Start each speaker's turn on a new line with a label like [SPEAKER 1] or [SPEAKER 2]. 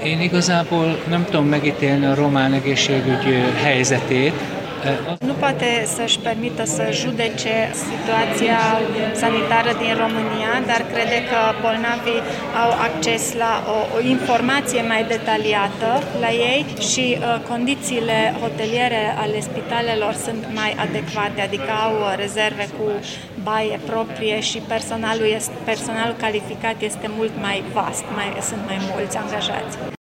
[SPEAKER 1] Én igazából nem tudom megítélni a román egészségügy helyzetét.
[SPEAKER 2] Nu poate să-și permită să judece situația sanitară din România, dar crede că bolnavii au acces la o informație mai detaliată la ei și condițiile hoteliere ale spitalelor sunt mai adecvate, adică au rezerve cu baie proprie și personalul calificat este mult mai vast, sunt mai mulți angajați.